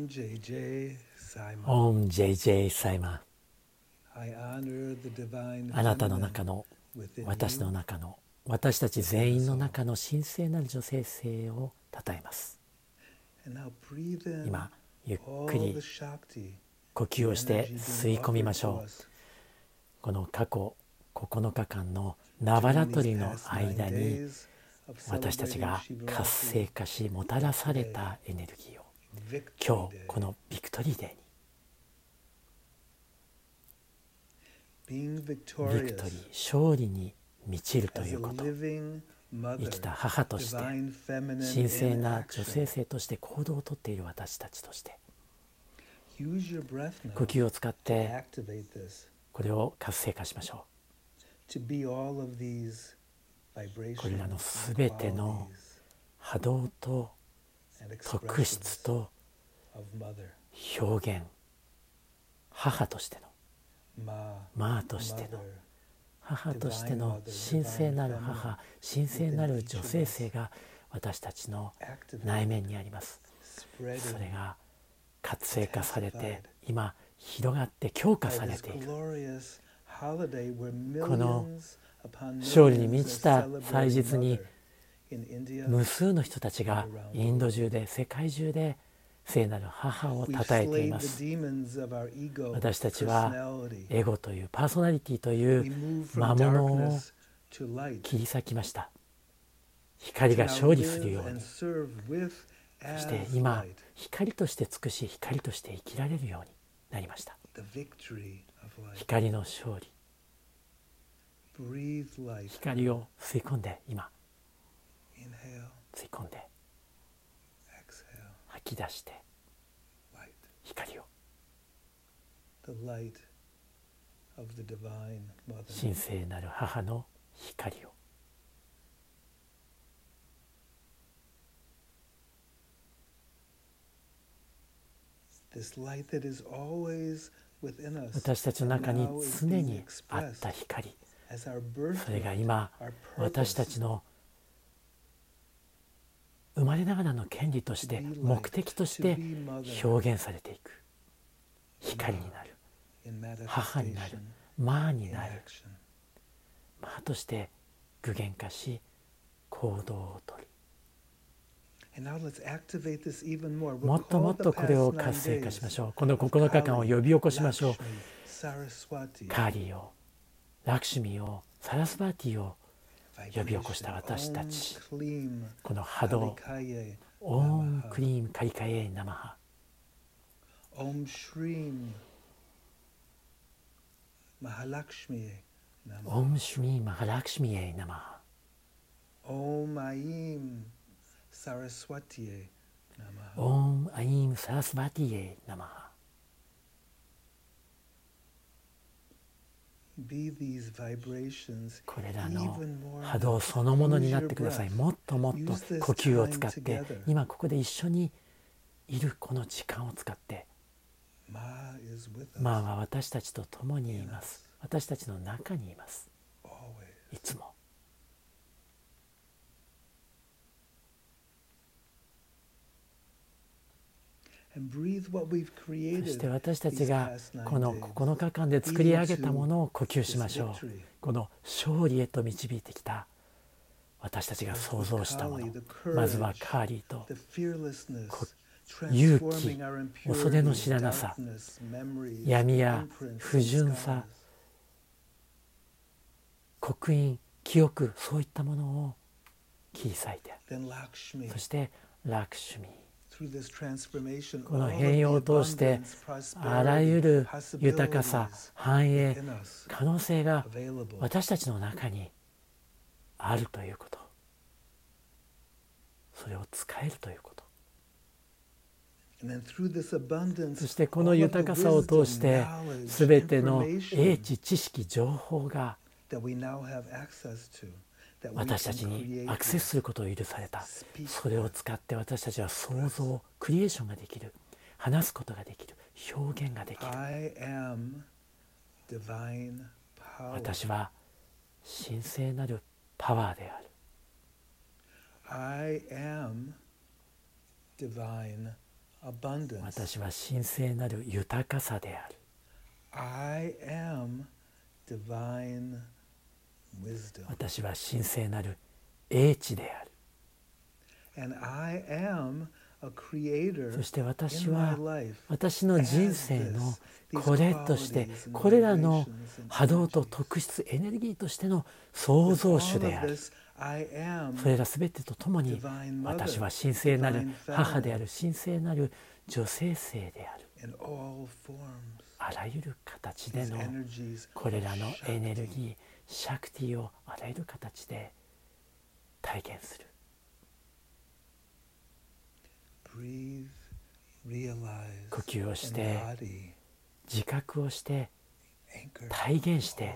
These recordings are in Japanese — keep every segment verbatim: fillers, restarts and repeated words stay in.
ジェイジェイ サイマン。 オン ジェイジェイ サイマン。 I honor the divine あなたの feminine 中の within 私の you. 中の私たち全員の中の神聖なる女性性をたたえます。 And now breathe in 今ゆっく all り the Shakti, 呼吸をして energy being 吸い込みま offered しょ to う。 us この過去ここのかかんのナバラ during ト these リの past nine 間に days of 私たち celebrating が活性 Shivaratri 化しもたらされたエネルギーを Victory 今日 Day. このビクトリーデーに Being ビク victorious トリー勝利に満ちると as い a うこと、 living 生 mother, きた母として divine feminine 神聖 in な女 action. 性性として行動をとっている私たちとして Use your breath 呼 now 吸を使っ to て activate this, これを活性化しましょ to be all of these う。 vibrations これらの and すべての qualities 波動と and 特質 expressions と of mother, 表現、母としての ma, マーとして mother, の母としての神聖なる母、神聖なる女性性が私たちの activate, 内面にあります。 spreading それが活性化されて今広がって強化 by され this ている。 glorious holiday where この millions upon 勝利に millions 満ちた are 祭 celebrating 日に mother in India. 無数の人たちがインド中で世界中で聖なる母を We've たたえてい slayed ま the す。 demons of our ego, 私たちは personality. エゴというパーソナリティとい We う move 魔 from 物を darkness to light. 切り裂きました。光 To が now 勝利するよ live う and に、 serve with そして as 今 light. 光として尽くし光として生きられるようになりました。 The victory of light. 光の勝利、 Breathe light. 光を吸い込んで今 Inhale, 吸い込んで exhale, 吐き出して light. 光を The light of the divine mother. 神聖なる母の光を This light that is always within us. 私たちの中に now is 常 being にあっ expressed た光、 as our それが birthright, 今 our 私た purpose. ちの生まれながらの権利として目的として表現されていく光になる、 In 母になる、 manifestation, マー in になる、 action. マーとして具現化し行動をとる。 And now let's activate this even more. もっともっ Recall と the これを past 活 nine 性化しま days しょう。このここのかかんを呼び起こしましょう。 Lakshmi, Saraswati, カーリーを、ラクシュミを、サラスバーティを呼び起こした私たち、 Om Klim, この波動、 Kalikaye, オーンクリームカリカエイナマハ、 Om Shrim, Mahalakshmi, オームシュミーマハラクシュミエイナマハ、 Om Aim, Saraswati, Namaha. オームアイムサラスバティエイナマハ。 Be these vibrations これらの even more 波動そのものになってください。もっともっと呼吸を使って今ここで一緒にいるこの時間を使って、 Ma is with us マーは私たちと共にいます。私たちの中にいます。 always. いつも。 And breathe what we've そ created して私たち these が past この nine ここ days のかかんで作り上げたものを呼吸しましょ this う。 victory. この勝利へと導いてきた私たちが想像したもの、 The まずは courage, カーリーと the fearlessness, 勇気、 transforming our 恐れの impurity, 知らなさ、 darkness, memories, 闇や imprints, 不純さ、 刻印、記憶、そういったものを切り裂いて、 Then Lakshmi, そしてラクシュミー、 through this transformation, この all of 変容を the 通して abundance, あらゆ prosperity, る豊かさ、 possibilities 繁栄、 in us 可能性が available. 私たちの中にあるということ、それを使えるということ、 And then through this abundance, そしてこの豊かさを通してすべての英知、知識、情報が that we now have access to, that we 私た can ちに create アクセスすることを許された。 speak それを使って私たちは想像、クリエーションができる、話すことができる、表現ができる。 I am divine power. 私は神聖なるパワーである。 I am divine abundance. 私は神聖なる豊かさである。 I am divine wisdom. 私は神聖なる英知である。 And I am a creator そして私 in は my life 私の人生のこれとしてこれらの波動と特質エネルギーとしての創造主である。それらすべてとともに私は神聖なる母である、神聖なる女性性である。あらゆる形でのこれらのエネルギー、シャクティをあらゆる形で体験する。呼吸をして自覚をして体現して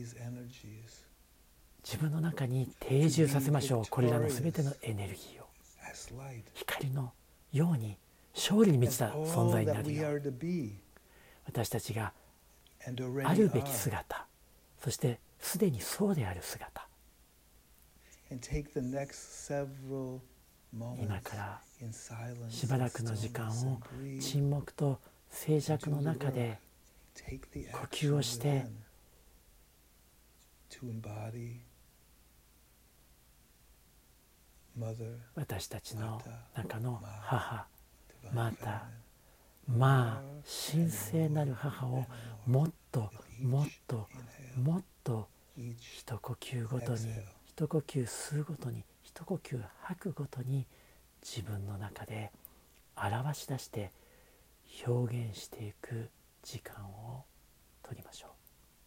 自分の中に定住させましょう。これらのすべてのエネルギーを光のように勝利に満ちた存在になるよう、私たちがあるべき姿、そしてすでにそうである姿、今からしばらくの時間を沈黙と静寂の中で呼吸をして私たちの中の母、マタ、まあ神聖なる母をもっともっともっと一呼吸ごとに一呼吸吸うごとに一呼吸吐くごとに自分の中で表し出して表現していく時間を取りましょう。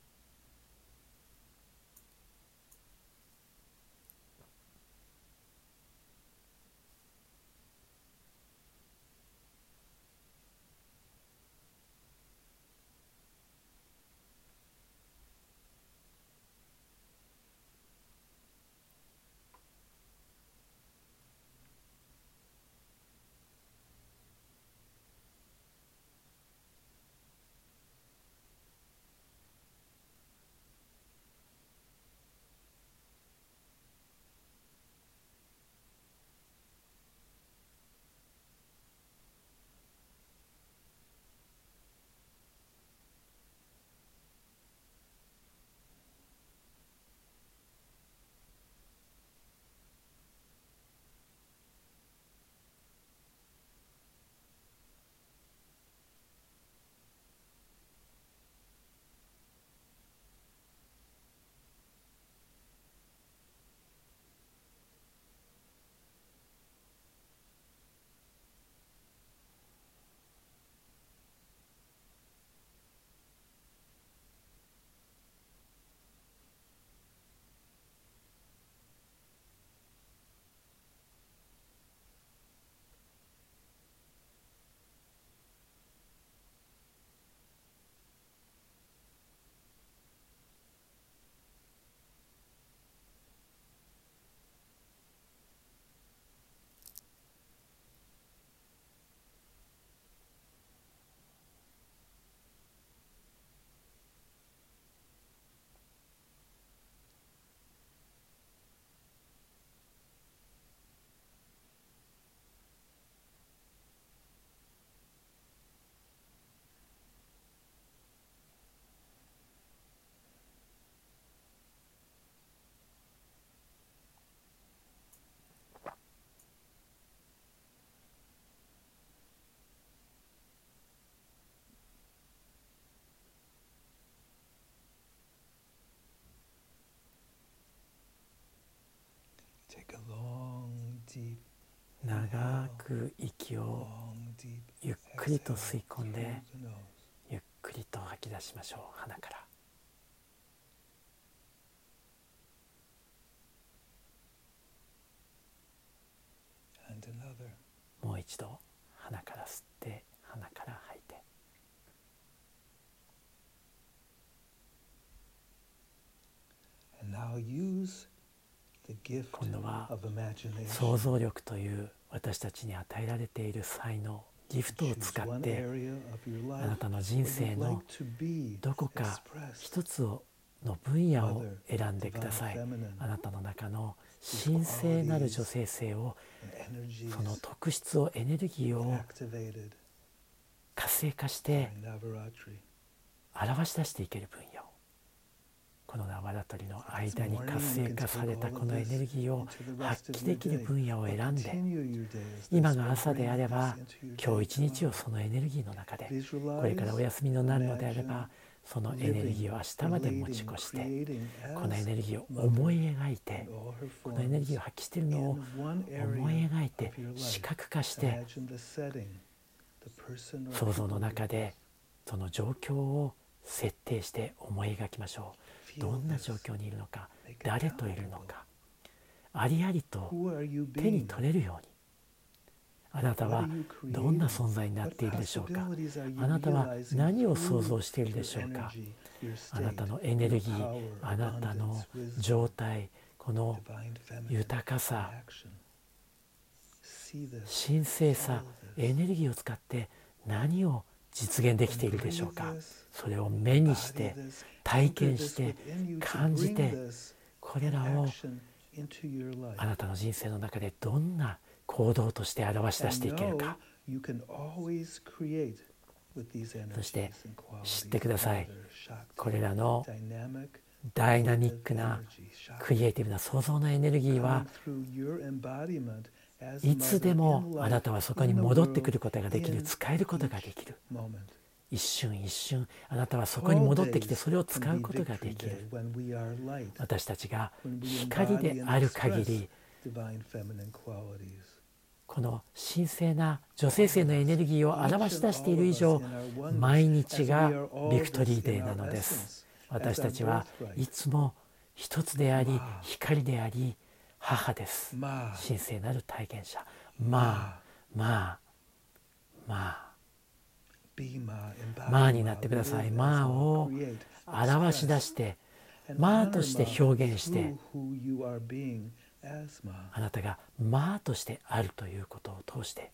長く息をゆっくりと吸い込んでゆっくりと吐き出しましょう。鼻から。もう一度鼻から吸って鼻から吐いて。今度は想像力という私たちに与えられている才能、ギフトを使ってあなたの人生のどこか一つの分野を選んでください。あなたの中の神聖なる女性性を、その特質を、エネルギーを活性化して表し出していける分野を、このナバラトリの間に活性化されたこのエネルギーを発揮できる分野を選んで、今が朝であれば今日一日をそのエネルギーの中で、これからお休みになるのであればそのエネルギーを明日まで持ち越して、このエネルギーを思い描いて、このエネルギーを発揮しているのを思い描いて視覚化して、想像の中でその状況を設定して思い描きましょう。どんな状況にいるのか、誰といるのか、ありありと手に取れるように、あなたはどんな存在になっているでしょうか。あなたは何を想像しているでしょうか。あなたのエネルギー、あなたの状態、この豊かさ、神聖さ、エネルギーを使って何を実現できているでしょうか。それを目にして体験して感じて、これらをあなたの人生の中でどんな行動として表し出していけるか。そして知ってください。これらのダイナミックなクリエイティブな創造のエネルギーはいつでもあなたはそこに戻ってくることができる、使えることができる。一瞬一瞬あなたはそこに戻ってきてそれを使うことができる。私たちが光である限り、この神聖な女性性のエネルギーを表し出している以上、毎日がビクトリーデーなのです。私たちはいつも一つであり、光であり、母です。神聖なる体現者。まあまあまあマーになってください。マーを表し出して、マーとして表現して、あなたがマーとしてあるということを通して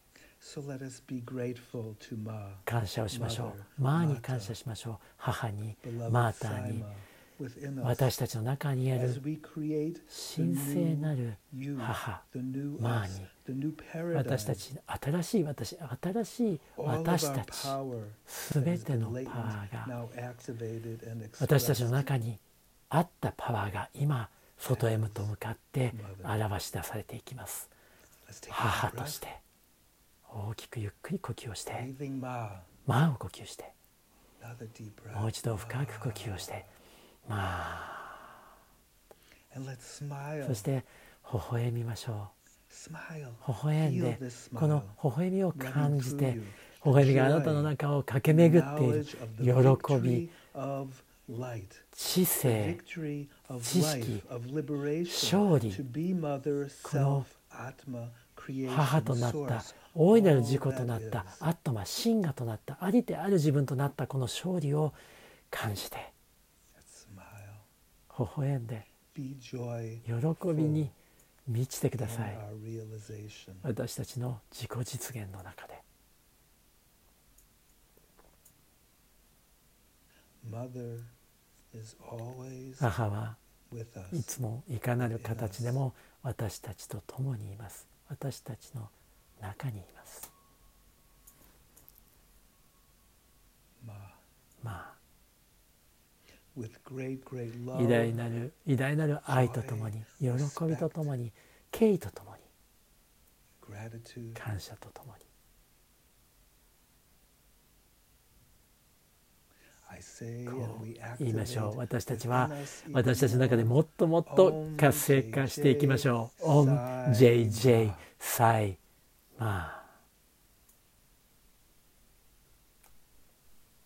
感謝をしましょう。マーに感謝しましょう。母に、マーターに、私たちの中にある神聖なる母、マーに、私たち、新しい私、新しい私たち、すべてのパワーが、私たちの中にあったパワーが今、外へと向かって表し出されていきます。母として大きくゆっくり呼吸をして、マーを呼吸して、もう一度深く呼吸をして、まあ、そして微笑みましょう。微笑んで、この微笑みを感じて、微笑みがあなたの中を駆け巡っている喜び、知性、知識、勝利、この母となった大いなる自己となったアットマ、真我となったありてある自分となったこの勝利を感じて、微笑んで喜びに満ちてください。私たちの自己実現の中で。母はいつもいかなる形でも私たちと共にいます。私たちの中にいます。まあ、偉大なる偉大なる愛とともに、喜びとともに、敬意とともに、感謝とともに、こう言いましょう。私たちは私たちの中でもっともっと活性化していきましょう。オン ジェイジェイ サイマー